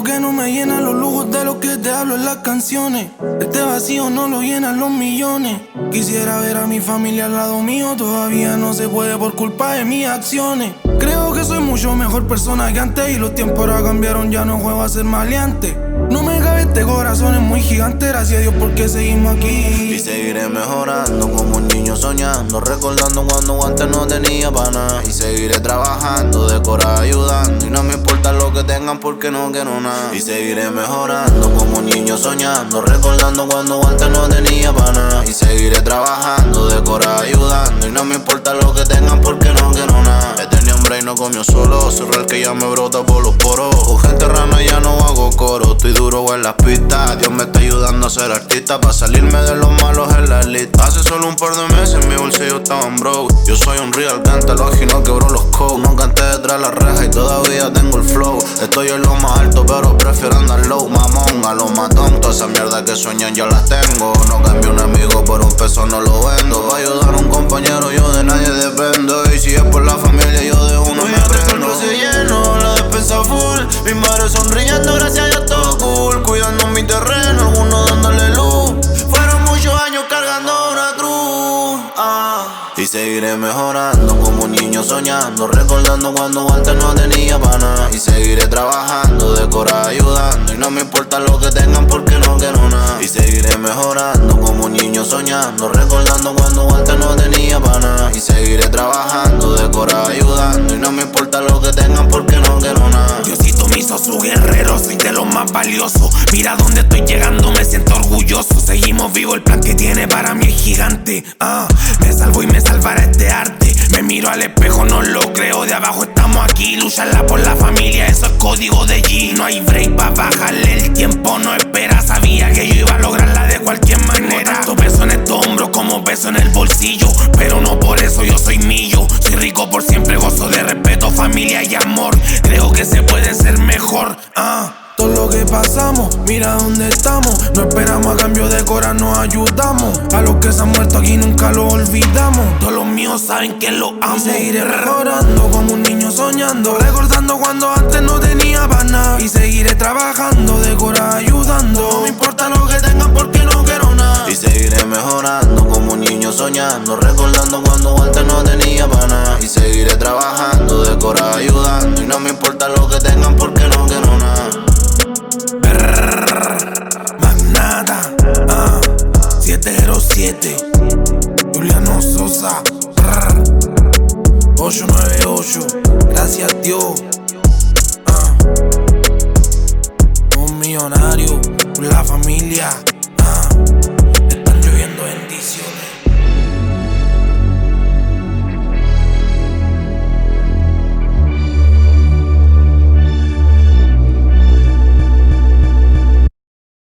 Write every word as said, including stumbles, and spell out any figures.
Creo que no me llenan los lujos de los que te hablo en las canciones. Este vacío no lo llenan los millones. Quisiera ver a mi familia al lado mío, todavía no se puede por culpa de mis acciones. Creo que soy mucho mejor persona que antes y los tiempos ahora cambiaron, ya no juego a ser maleante. No me cabe este corazón, es muy gigante, gracias a Dios porque seguimos aquí. Y seguiré mejorando como un niño soñando, recordando cuando antes no tenía pana. Y seguiré trabajando, de cora ayudando, y no me importa lo que tengan porque no quiero nada. Y seguiré mejorando como un niño soñando, recordando cuando antes no tenía pana. Y seguiré trabajando, de cora ayudando, y no me importa lo que tengan porque no quiero nada. He tenido hambre y no comió solo, soy real que ya me brota por los poros. Con gente rana ya no hago coro, estoy duro en las pistas. Dios me está ayudando a ser artista, pa' salirme de los malos en la elite. Hace solo un par de meses mi bolsillo estaba en broke. Yo soy un real canta, lo no quebró los codes. No canté detrás de la reja y todavía tengo el flow. Estoy en lo más alto pero prefiero andar low. Mamón, a lo matón, toda esa mierda que sueñan yo las tengo. No cambio un amigo por un peso, no lo vendo. Pa' ayudar a un compañero yo de nadie dependo. Y si es por la familia yo de uno me prendo. El se lleno, la despensa full. Mi madre sonriendo, gracias a Dios todo cool. Cuidando mi terreno, algunos dándole luz. Fueron muchos años cargando una cruz, ah. Y seguiré mejorando como un niño soñando, recordando cuando antes no tenía pana. Y seguiré trabajando, de cora ayudando, y no me importa lo que tengan porque no quiero nada. Y seguiré mejorando como un niño soñando, recordando cuando antes no tenía pana. Y seguiré trabajando, de cora ayudando, y no me importa lo que tengan porque no quiero nada. Diosito me hizo su guerrero, soy de los más valiosos. Mira dónde estoy llegando, me siento orgulloso. Seguimos vivo, el plan que tiene para mí es gigante, ah. Me salvo y me salvará este arte. Me miro al espejo, no lo creo. De abajo estamos aquí, lucharla por la familia, eso es código de G. No hay break pa' bajarle, el tiempo no espera. Sabía que yo iba a lograrla de cualquier manera. Tanto peso en estos hombros como peso en el bolsillo, pero no por eso yo soy millo. Soy rico por siempre, gozo de respeto, familia y amor. Creo que se puede ser mejor, ah. Todo lo que pasamos, mira dónde estamos. No esperamos a cambio de cora, nos ayudamos. A los que se han muerto aquí nunca lo olvidamos. Todos los míos saben que lo amo. Y seguiré mejorando como un niño soñando, recordando cuando antes no tenía pana. Y seguiré trabajando, de cora ayudando. No me importa lo que tengan porque no quiero nada. Y seguiré mejorando como un niño soñando, recordando cuando antes no tenía pana. Y seguiré trabajando, de cora ayudando, y no me importa lo que tengan porque no quiero nada. Magnata, ah, siete cero siete, Juliano Sosa, ocho nueve ocho, gracias a Dios, ah, un millonario, la familia.